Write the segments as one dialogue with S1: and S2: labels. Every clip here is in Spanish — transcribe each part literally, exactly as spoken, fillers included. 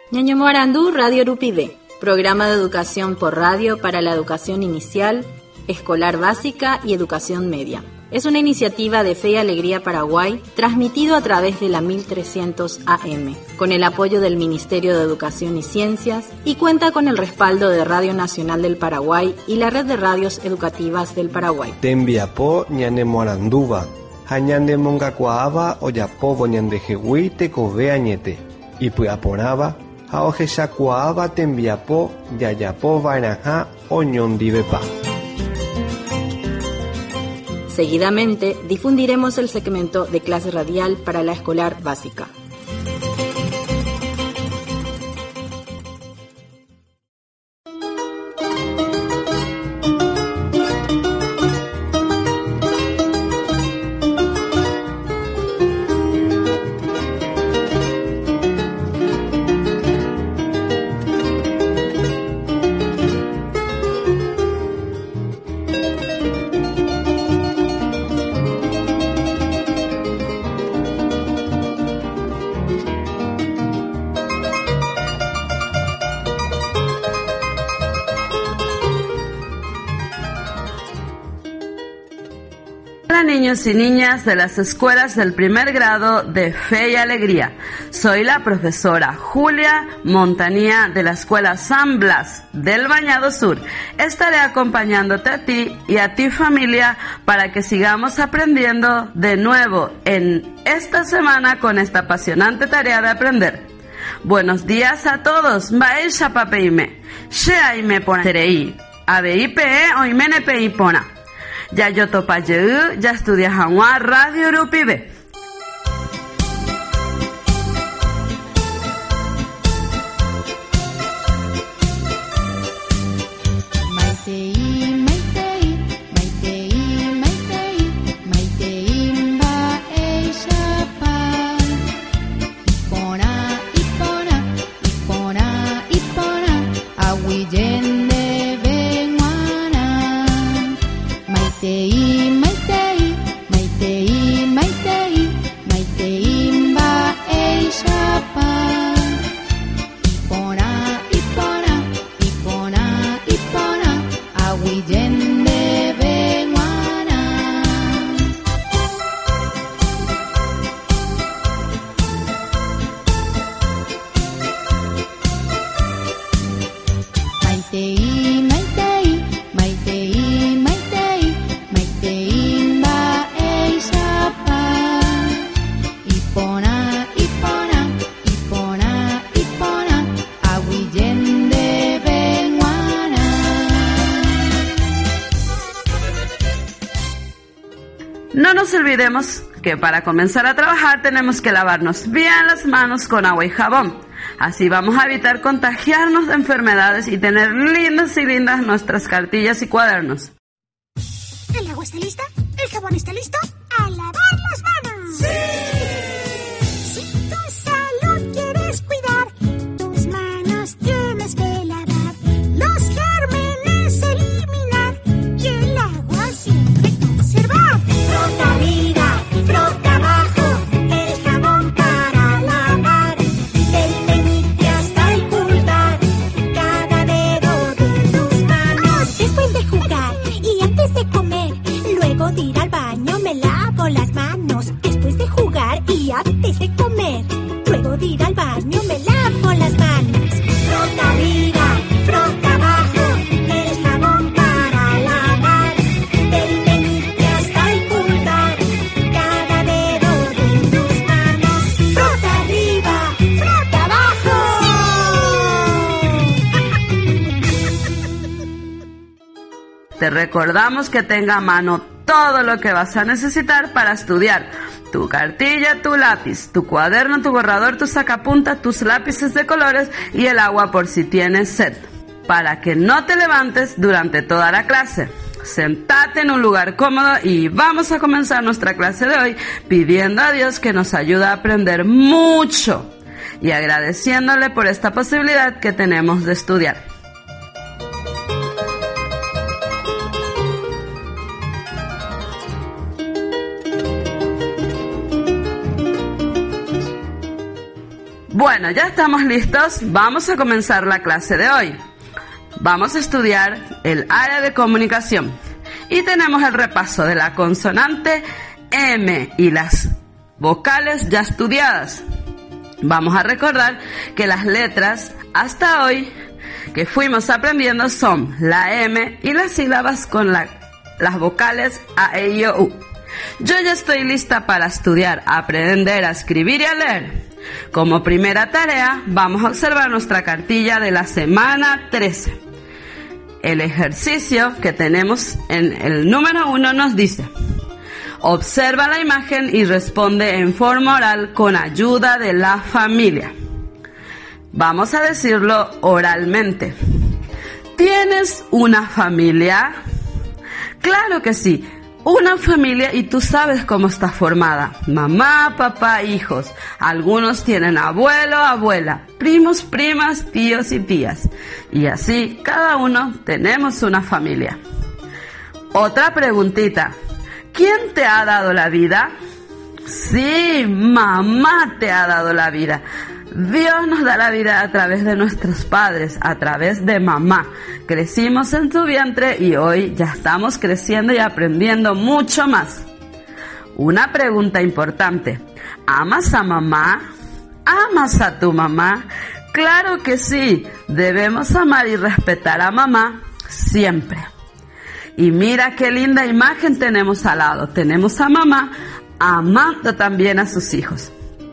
S1: Ñaño Morandú, Radio Urupide, programa de educación por radio para la educación inicial, escolar básica y educación media. Es una iniciativa de Fe y Alegría Paraguay, transmitido a través de la mil trescientos A M, con el apoyo del Ministerio de Educación y Ciencias, y cuenta con el respaldo de Radio Nacional del Paraguay y la Red de Radios Educativas del Paraguay.
S2: Tembiapo ñane Moranduba, hañande mongacuaaba oyapobo ñande jehui tekove añete, y puaporaba, haojeshacuaaba tembiapo yayapo vainaja oñondivepa.
S1: Seguidamente difundiremos el segmento de clase radial para la escolar básica.
S3: Hola niños y niñas de las escuelas del primer grado de Fe y Alegría. Soy la profesora Julia Montanía de la escuela San Blas del Bañado Sur. Estaré acompañándote a ti y a ti familia para que sigamos aprendiendo de nuevo en esta semana con esta apasionante tarea de aprender. Buenos días a todos. Baisha papeime. Sheaime ponerei. Abeipe oimene peipona. Ya yo topa yeu, ya estudia Hanwa Radio Urupide. No nos olvidemos que para comenzar a trabajar tenemos que lavarnos bien las manos con agua y jabón. Así vamos a evitar contagiarnos de enfermedades y tener lindas y lindas nuestras cartillas y cuadernos.
S4: ¿El agua está lista? ¿El jabón está listo? ¡A lavar las manos! ¡Sí! Si tu salud quieres cuidar, tus manos tienes que lavar, los gérmenes eliminar y el agua siempre conservar. Frota arriba, frota abajo, el jabón para lavar, del meñique hasta el pulgar, cada dedo de tus manos. Después de jugar y antes de comer, luego de ir al baño me lavo las manos. Después de jugar y antes de comer, luego de ir al baño me lavo las manos. Frota arriba, frota abajo, el jabón para lavar, del meñique hasta el pulgar, cada dedo de tus manos. Frota arriba, frota abajo.
S3: Te recordamos que tenga a mano todo lo que vas a necesitar para estudiar. Tu cartilla, tu lápiz, tu cuaderno, tu borrador, tu sacapunta, tus lápices de colores y el agua por si tienes sed. Para que no te levantes durante toda la clase. Sentate en un lugar cómodo y vamos a comenzar nuestra clase de hoy pidiendo a Dios que nos ayude a aprender mucho y agradeciéndole por esta posibilidad que tenemos de estudiar. Bueno, ya estamos listos. Vamos a comenzar la clase de hoy. Vamos a estudiar el área de comunicación. Y tenemos el repaso de la consonante M y las vocales ya estudiadas. Vamos a recordar que las letras hasta hoy que fuimos aprendiendo son la M y las sílabas con la, las vocales A, E, I, O, U. Yo ya estoy lista para estudiar, aprender a escribir y a leer. Como primera tarea, vamos a observar nuestra cartilla de la semana trece. El ejercicio que tenemos en el número uno nos dice: observa la imagen y responde en forma oral con ayuda de la familia. Vamos a decirlo oralmente. ¿Tienes una familia? Claro que sí. Una familia, y tú sabes cómo está formada. Mamá, papá, hijos. Algunos tienen abuelo, abuela, primos, primas, tíos y tías. Y así, cada uno tenemos una familia. Otra preguntita. ¿Quién te ha dado la vida? Sí, mamá te ha dado la vida. Dios nos da la vida a través de nuestros padres, a través de mamá. Crecimos en tu vientre y hoy ya estamos creciendo y aprendiendo mucho más. Una pregunta importante. ¿Amas a mamá? ¿Amas a tu mamá? Claro que sí. Debemos amar y respetar a mamá siempre. Y mira qué linda imagen tenemos al lado. Tenemos a mamá amando también a sus hijos.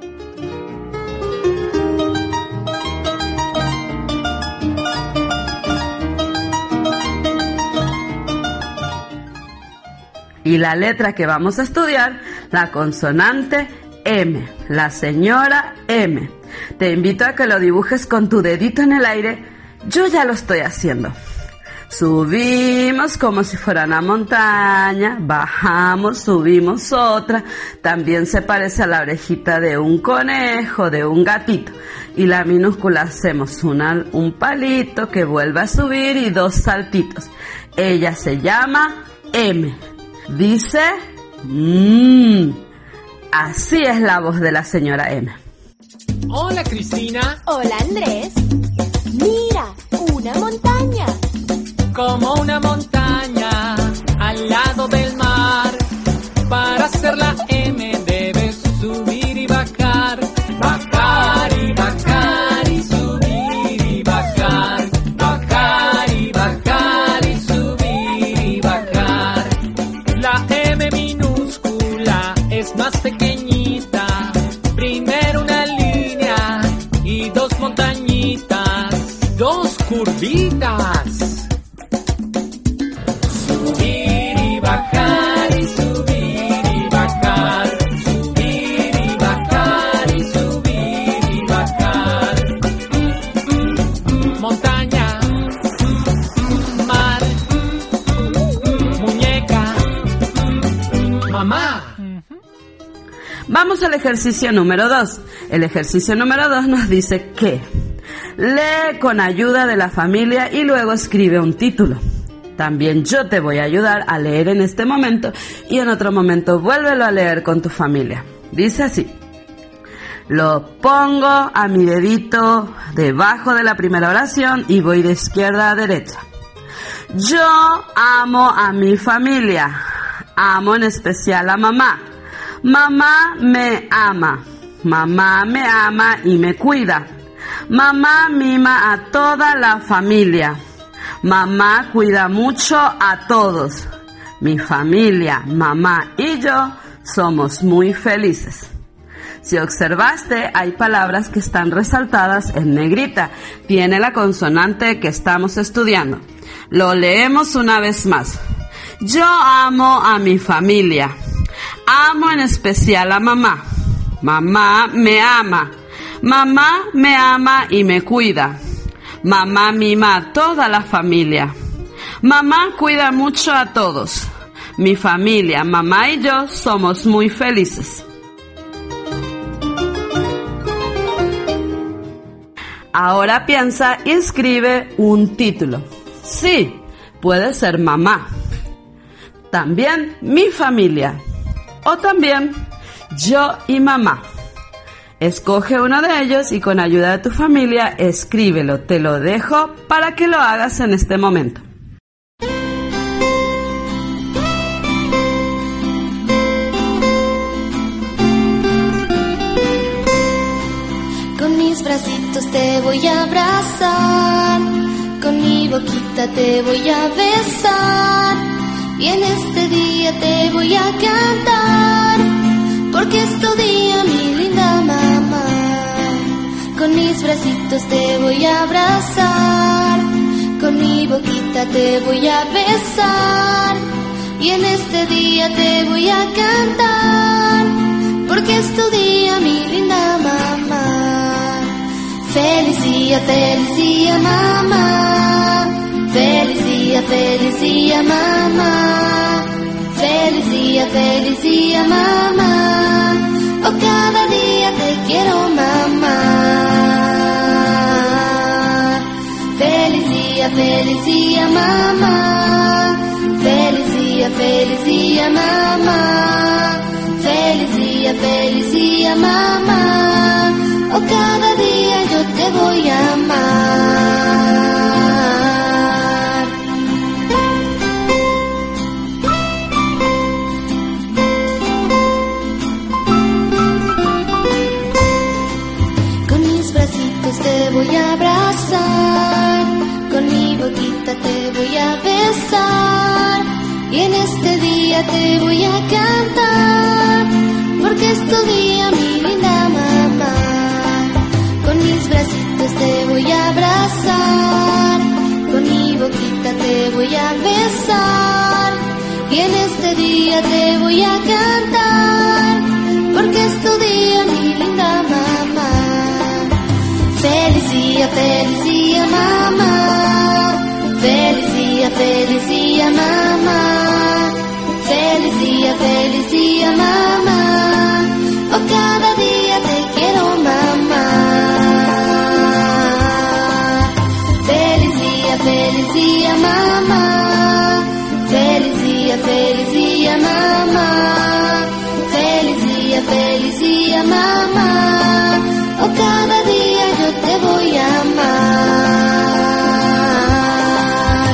S3: Y la letra que vamos a estudiar, la consonante M, la señora M. Te invito a que lo dibujes con tu dedito en el aire. Yo ya lo estoy haciendo. Subimos como si fuera una montaña, bajamos, subimos otra. También se parece a la orejita de un conejo, de un gatito. Y la minúscula hacemos una, un palito que vuelve a subir y dos saltitos. Ella se llama M. Dice, mmm, así es la voz de la señora M.
S5: Hola, Cristina.
S6: Hola, Andrés. Mira, una montaña.
S5: Como una montaña al lado del mar. Para hacer la M debes subir y bajar. Bajar y bajar y subir y bajar. Bajar y bajar y subir y bajar. La M minúscula es más pequeñita. Primero una línea y dos montañitas. Dos curvitas. Subir y bajar y subir y bajar. Subir y bajar y subir y bajar. Mm, mm, mm, montaña. Mm, mar. Mm, muñeca. Mm, mamá.
S3: Vamos al ejercicio número dos. El ejercicio número dos nos dice que lee con ayuda de la familia y luego escribe un título. También yo te voy a ayudar a leer en este momento y en otro momento vuélvelo a leer con tu familia. Dice así. Lo pongo a mi dedito debajo de la primera oración y voy de izquierda a derecha. Yo amo a mi familia. Amo en especial a mamá. Mamá me ama. Mamá me ama y me cuida. Mamá mima a toda la familia. Mamá cuida mucho a todos. Mi familia, mamá y yo somos muy felices. Si observaste, hay palabras que están resaltadas en negrita. Tiene la consonante que estamos estudiando. Lo leemos una vez más. Yo amo a mi familia. Amo en especial a mamá. Mamá me ama. Mamá me ama y me cuida. Mamá mima a toda la familia. Mamá cuida mucho a todos. Mi familia, mamá y yo somos muy felices. Ahora piensa y escribe un título. Sí, puede ser mamá. También mi familia. O también yo y mamá. Escoge uno de ellos y con ayuda de tu familia escríbelo. Te lo dejo para que lo hagas en este momento.
S6: Con mis bracitos te voy a abrazar, con mi boquita te voy a besar, y en este día te voy a cantar, porque es tu día, mi linda mamá. Con mis bracitos te voy a abrazar, con mi boquita te voy a besar, y en este día te voy a cantar, porque es tu día, mi linda mamá. Feliz día, feliz día, mamá. Feliz día, feliz día, mamá. Feliz día, feliz día, mamá. Oh, cada día te quiero, mamá. Feliz día, feliz día, mamá. Feliz día, feliz día, mamá. Feliz día, feliz día, mamá. Oh, cada día yo te voy a amar. Con mis bracitos te voy a abrazar, con mi boquita te voy a besar, y en este día te voy a cantar, porque es tu día, mi linda mamá. Con mis bracitos te voy a abrazar, con mi boquita te voy a besar, y en este día te voy a cantar, porque es tu día, mi linda mamá. Feliz día, feliz día, mamá. Feliz día, feliz día, mamá. Feliz día, feliz día, mamá. Oh, cada día te quiero, mamá. Feliz día, feliz día, mamá. Feliz día, feliz día, mamá. Feliz día, feliz día, mamá. Oh, cada día yo te voy a amar.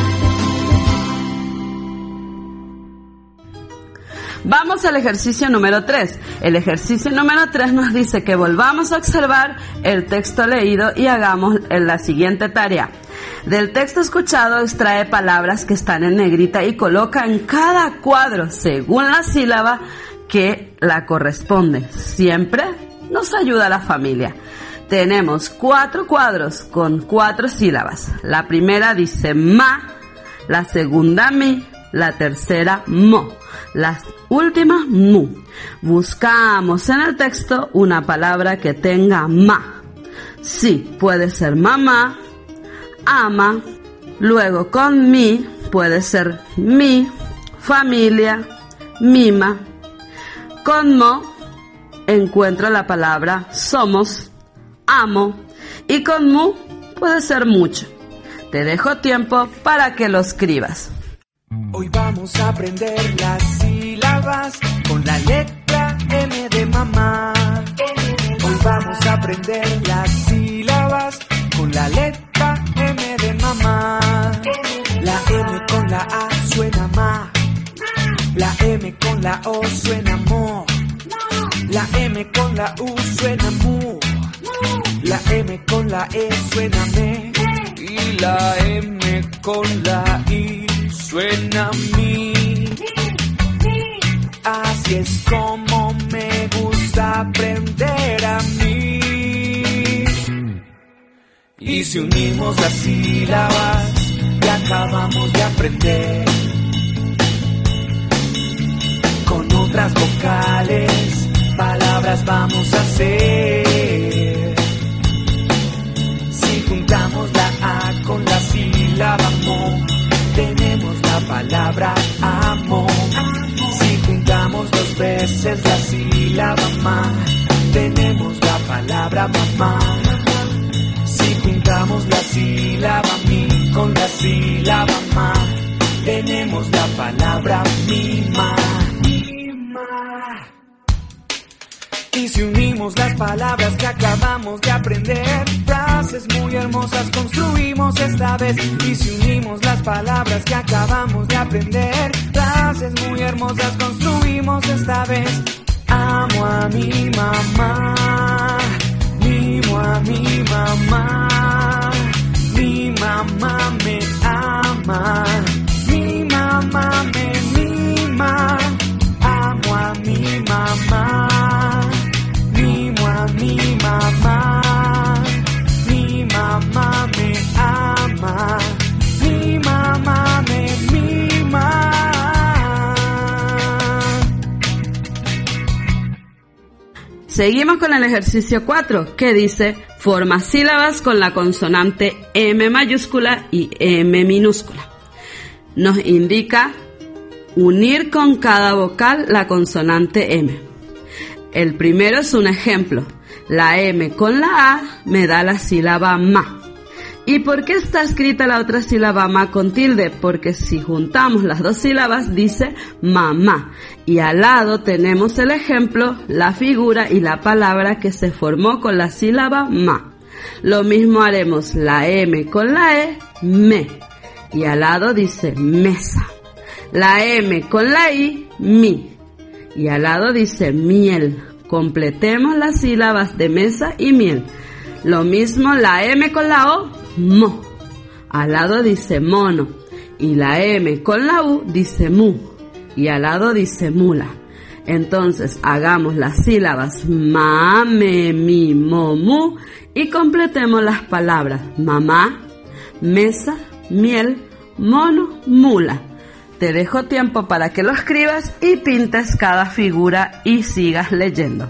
S3: Vamos al ejercicio número tres. El ejercicio número tres nos dice que volvamos a observar el texto leído y hagamos la siguiente tarea. Del texto escuchado extrae palabras que están en negrita y coloca en cada cuadro según la sílaba que la corresponde. Siempre nos ayuda la familia. Tenemos cuatro cuadros con cuatro sílabas. La primera dice ma, la segunda mi, la tercera mo, la última mu. Buscamos en el texto una palabra que tenga ma. Sí, puede ser mamá, ama, luego con mi puede ser mi, familia, mima. Con mo encuentro la palabra somos, amo, y con mu puede ser mucho. Te dejo tiempo para que lo escribas.
S7: Hoy vamos a aprender las sílabas con la letra M de mamá. Hoy vamos a aprender las sílabas con la letra M de mamá. La M con la A suena ma. La M con la O suena mo. La M con la U suena mu. La M con la E suena me. Y la M con la I suena mi. Así es como me gusta aprender a mí. Y si unimos las sílabas que acabamos de aprender con otras vocales, palabras vamos a hacer. Si juntamos la A con la sílaba mo, tenemos la palabra amo. Si juntamos dos veces la sílaba ma, tenemos la palabra mamá. Si juntamos la sílaba mi con la sílaba ma, tenemos la palabra mima. Y Y si unimos las palabras que acabamos de aprender, frases muy hermosas construimos esta vez. Y si unimos las palabras que acabamos de aprender, frases muy hermosas construimos esta vez. Amo a mi mamá, mimo a mi mamá, mi mamá me ama, mi mamá me mima. Amo a mi mamá, mimo a mi mamá, mi mamá me ama, mi mamá me mima.
S3: Seguimos con el ejercicio cuatro, que dice: forma sílabas con la consonante M mayúscula y M minúscula. Nos indica unir con cada vocal la consonante M. El primero es un ejemplo. La M con la A me da la sílaba ma. ¿Y por qué está escrita la otra sílaba ma con tilde? Porque si juntamos las dos sílabas dice mamá. Y al lado tenemos el ejemplo, la figura y la palabra que se formó con la sílaba ma. Lo mismo haremos la M con la E, me. Y al lado dice mesa. La M con la I, mi. Y al lado dice miel. Completemos las sílabas de mesa y miel. Lo mismo la M con la O, mo. Al lado dice mono. Y la M con la U dice mu. Y al lado dice mula. Entonces hagamos las sílabas ma, me, mi, mo, mu y completemos las palabras mamá, mesa, miel, mono, mula. Te dejo tiempo para que lo escribas y pintes cada figura y sigas leyendo.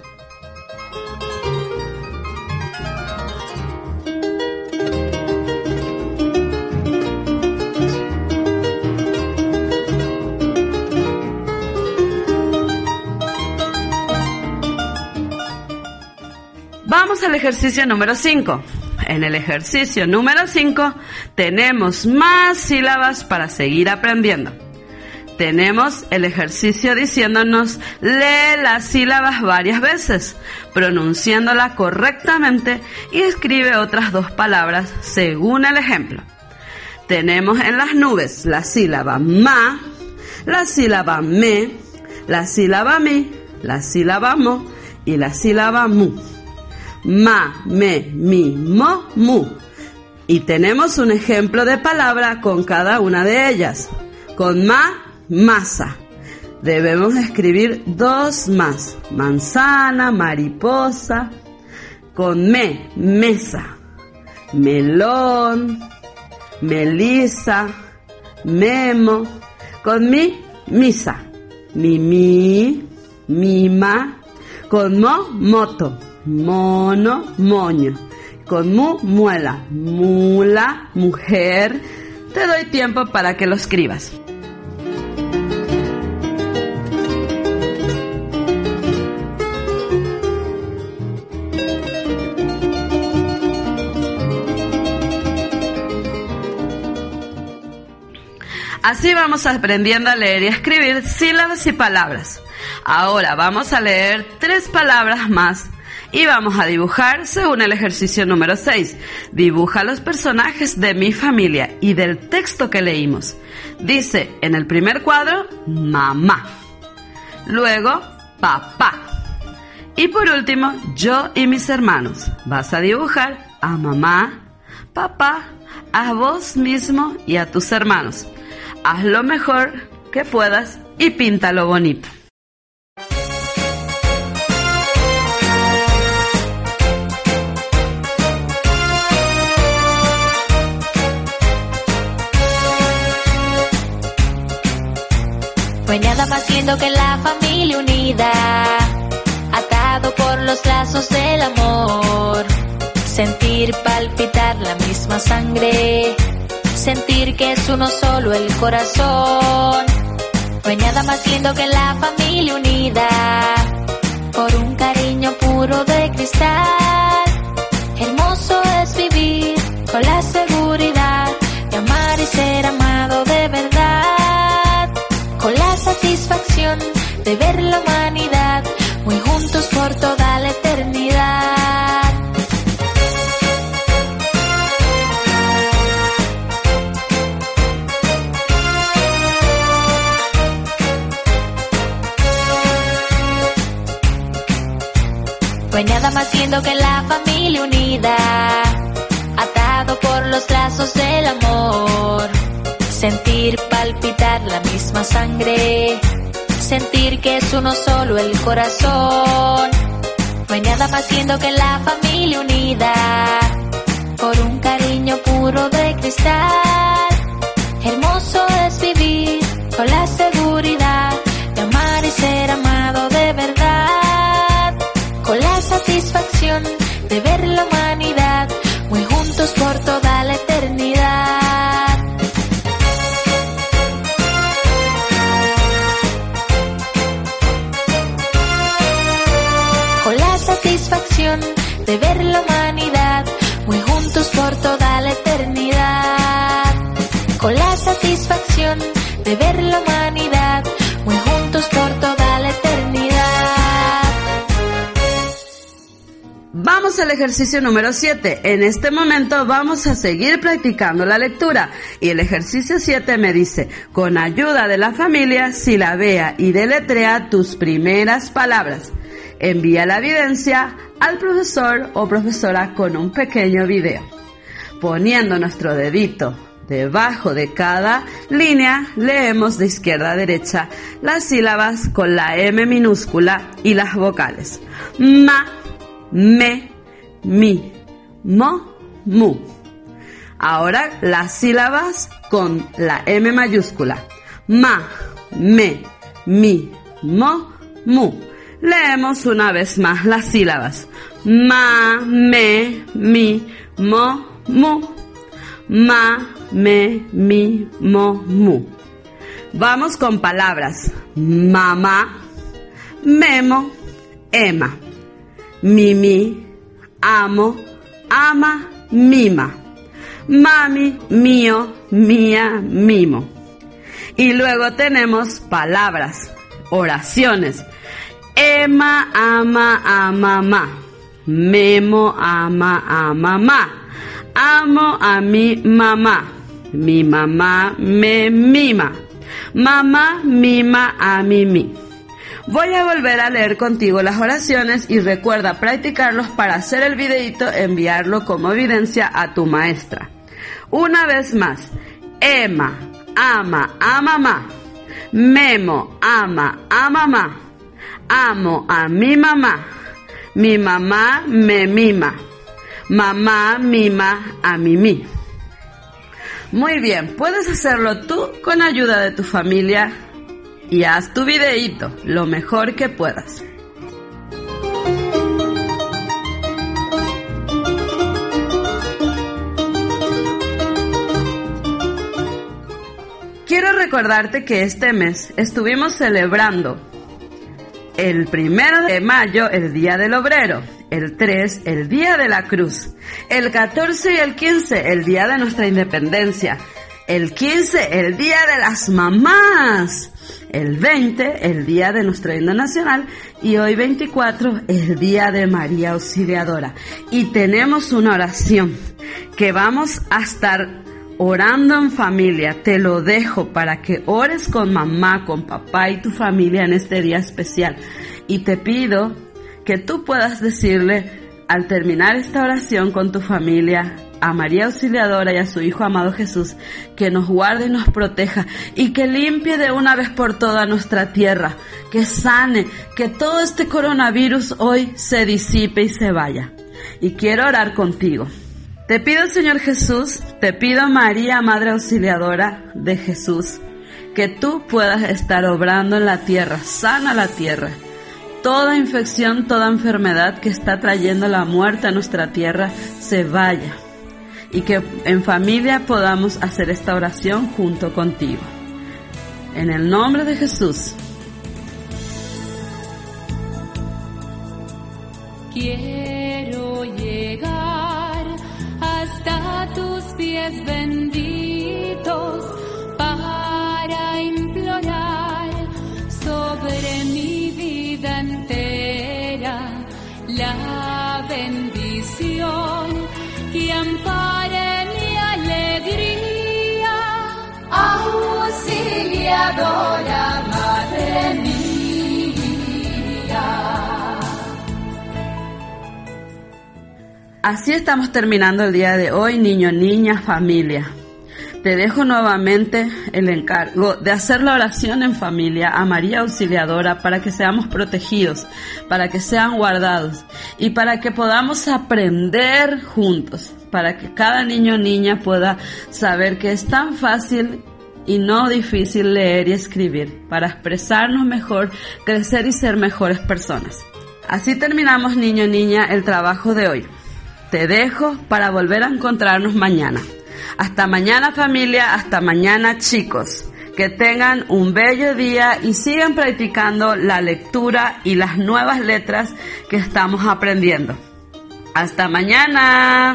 S3: Vamos al ejercicio número cinco. En el ejercicio número cinco tenemos más sílabas para seguir aprendiendo. Tenemos el ejercicio diciéndonos lee las sílabas varias veces, pronunciándola correctamente y escribe otras dos palabras según el ejemplo. Tenemos en las nubes la sílaba ma, la sílaba me, la sílaba mi, la sílaba mo y la sílaba mu. Ma, me, mi, mo, mu. Y tenemos un ejemplo de palabra con cada una de ellas. Con ma, masa. Debemos escribir dos más. Manzana, mariposa. Con me, mesa. Melón, melisa, memo. Con mi, misa. Mimi, mima. Con mo, moto. Mono, moño. Con mu, muela. Mula, mujer. Te doy tiempo para que lo escribas. Así vamos aprendiendo a leer y a escribir sílabas y palabras. Ahora vamos a leer tres palabras más y vamos a dibujar según el ejercicio número seis. Dibuja los personajes de mi familia y del texto que leímos. Dice en el primer cuadro, mamá. Luego, papá. Y por último, yo y mis hermanos. Vas a dibujar a mamá, papá, a vos mismo y a tus hermanos. Haz lo mejor que puedas y píntalo bonito.
S8: No hay nada más lindo que la familia unida, atado por los lazos del amor. Sentir palpitar la misma sangre, sentir que es uno solo el corazón. No hay nada más lindo que la familia unida, por un cariño puro de cristal. Hermoso es vivir con la seguridad de amar y ser amado de verdad, con la satisfacción de ver la humanidad muy juntos por toda la eternidad. No hay nada más lindo que la familia unida, atado por los lazos del amor. Sentir palpitar la misma sangre, sentir que es uno solo el corazón. No hay nada más lindo que la familia unida, por un cariño puro de cristal. Hermoso es vivir con la seguridad de amar y ser amado de verdad, con la satisfacción de ver la humanidad muy juntos por toda la eternidad. Con la satisfacción de ver la humanidad muy juntos por toda la eternidad. Con la satisfacción de ver la humanidad muy juntos por toda la eternidad.
S3: Vamos al ejercicio número siete. En este momento vamos a seguir practicando la lectura. Y el ejercicio siete me dice: con ayuda de la familia, silabea y deletrea tus primeras palabras. Envía la evidencia al profesor o profesora con un pequeño video. Poniendo nuestro dedito debajo de cada línea, leemos de izquierda a derecha las sílabas con la M minúscula y las vocales. Ma, me, mi, mo, mu. Ahora las sílabas con la M mayúscula. Ma, me, mi, mo, mu. Leemos una vez más las sílabas. Ma, me, mi, mo, mu. Ma, me, mi, mo, mu. Vamos con palabras. Mamá, memo, ema. Mimi, amo, ama, mima. Mami, mío, mía, mimo. Y luego tenemos palabras, oraciones. Ema, ama, ama, ma. Memo, ama, ama, ma. Amo a mi mamá. Mi mamá me mima. Mamá mima a mi mi. Voy a volver a leer contigo las oraciones y recuerda practicarlos para hacer el videíto, enviarlo como evidencia a tu maestra. Una vez más. Ema, ama, a mamá. Memo, ama, a mamá. Amo a mi mamá. Mi mamá me mima. Mamá mima a mimi. Muy bien, puedes hacerlo tú con ayuda de tu familia y haz tu videíto lo mejor que puedas. Quiero recordarte que este mes estuvimos celebrando el primero de mayo, el Día del Obrero. El tres, el Día de la Cruz. El catorce y el quince, el Día de nuestra Independencia. El quince, el Día de las Mamás. El veinte, el Día de nuestro himno nacional. Y hoy veinticuatro, el Día de María Auxiliadora. Y tenemos una oración que vamos a estar orando en familia. Te lo dejo para que ores con mamá, con papá y tu familia en este día especial. Y te pido que tú puedas decirle al terminar esta oración con tu familia a María Auxiliadora y a su Hijo amado Jesús, que nos guarde y nos proteja y que limpie de una vez por toda nuestra tierra, que sane, que todo este coronavirus hoy se disipe y se vaya. Y quiero orar contigo. Te pido, Señor Jesús, te pido, María, Madre Auxiliadora de Jesús, que tú puedas estar obrando en la tierra, sana la tierra. Toda infección, toda enfermedad que está trayendo la muerte a nuestra tierra se vaya. Y que en familia podamos hacer esta oración junto contigo. En el nombre de Jesús.
S9: Quiero llegar hasta tus pies benditos para implorar sobre mi vida entera. la bendición que ampare mi alegría, auxiliadora, madre mía.
S3: Así estamos terminando el día de hoy, niño, niña, familia. Te dejo nuevamente el encargo de hacer la oración en familia a María Auxiliadora para que seamos protegidos, para que sean guardados y para que podamos aprender juntos, para que cada niño o niña pueda saber que es tan fácil y no difícil leer y escribir, para expresarnos mejor, crecer y ser mejores personas. Así terminamos, niño o niña, el trabajo de hoy. Te dejo para volver a encontrarnos mañana. Hasta mañana, familia, hasta mañana, chicos. Que tengan un bello día y sigan practicando la lectura y las nuevas letras que estamos aprendiendo. Hasta mañana.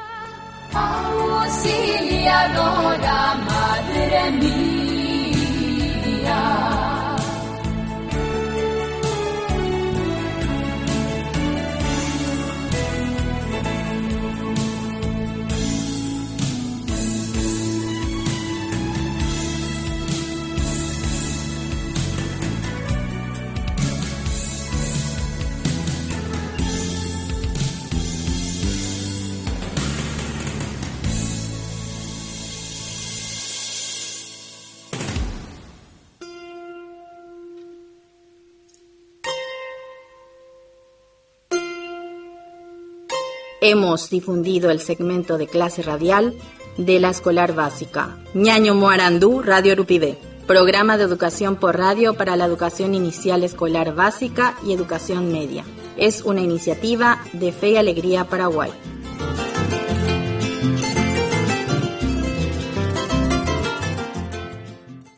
S9: Auxiliadora, madre mía.
S1: Hemos difundido el segmento de clase radial de la escolar básica Ñaño Moarandú, Radio Urupide, programa de educación por radio para la educación inicial escolar básica y educación media. Es una iniciativa de Fe y Alegría Paraguay.